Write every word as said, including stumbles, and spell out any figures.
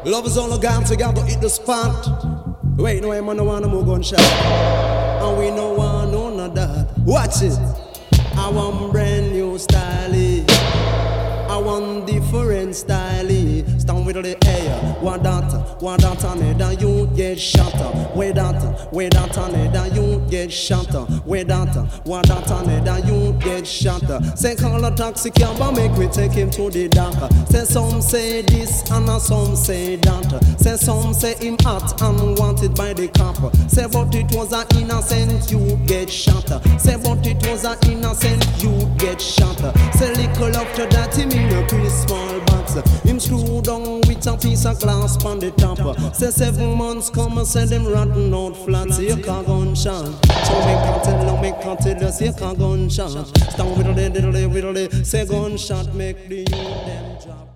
Love is all a game, so you got to hit the spot. Wait, no, I'm on the one more gunshot. And we no want none of that. Watch it. I want brand new style. I want different style. Stand with the air. What that? What that on it? And you get shot up. Wait that? Wait that on it? And you get shot up. Wait that? What that on it? And you get shot up. Say call a taxi cab and make we take him to the doctor. Say some say this and some say that. Say some say him hot and wanted by the copper. Say but it was an innocent, you get shot up. Say but it was an innocent, you get shot up. Say little after that him in a pretty small box. Him screw down with a piece of glass on the top. Say seven months come and say them rotten out flat. Say you can't gunshot. So me can't tell you, me can't tell you, say you can't gunshot. Stand with the little, little, say gunshot make the youth them drop.